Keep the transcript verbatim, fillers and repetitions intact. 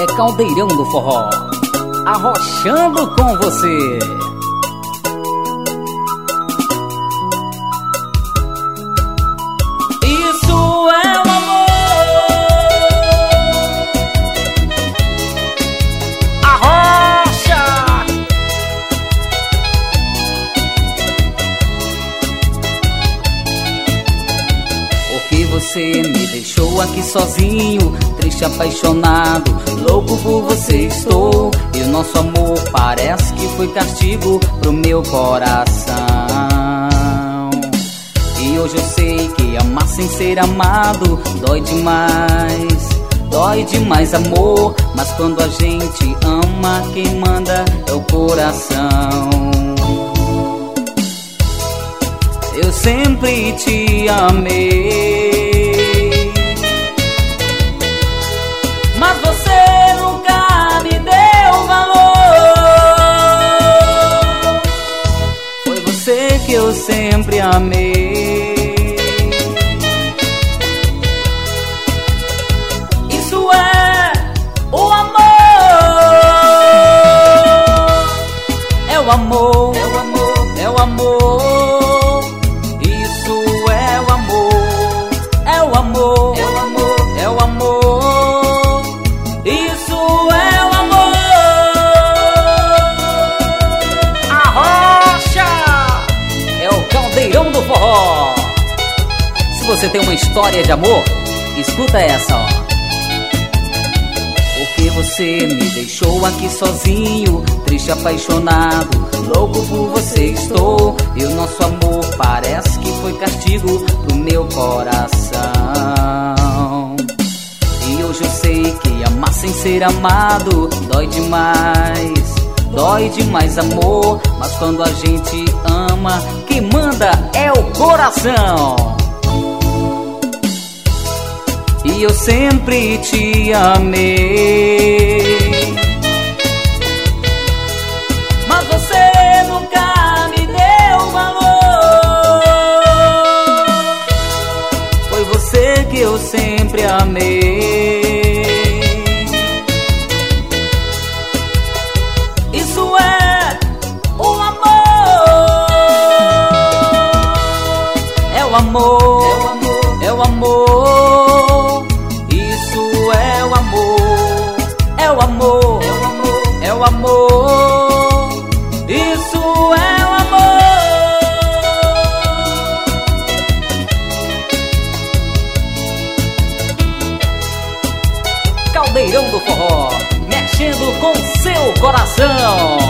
é Caldeirão do Forró, arrochando com você. Isso é o amor, arrocha. Porque você me deixou aqui sozinho, triste, apaixonado, louco por você estou. E o nosso amor parece que foi castigo pro meu coração. E hoje eu sei que amar sem ser amado dói demais, dói demais, amor. Mas quando a gente ama, quem manda é o coração. Eu sempre te amei, mas você nunca me deu valor. Foi você que eu sempre amei. Isso é o amor, é o amor, é o amor, é o amor. Isso é o amor, é o amor, é o amor, é o amor. Isso é o amor. Arrocha é o Caldeirão do Forró. Se você tem uma história de amor, escuta essa, ó. Porque você me deixou aqui sozinho, triste, apaixonado, louco por você estou. E o nosso amor parece que foi castigo pro meu coração. E hoje eu sei que amar sem ser amado dói demais, dói demais, amor. Mas quando a gente ama, quem manda é o coração. E eu sempre te amei, mas você nunca me deu valor. Foi você que eu sempre amei. Isso é o amor, é o amor, é o amor. Isso é o amor, é o amor, é o amor. Isso é o amor. Caldeirão do Forró, mexendo com seu coração.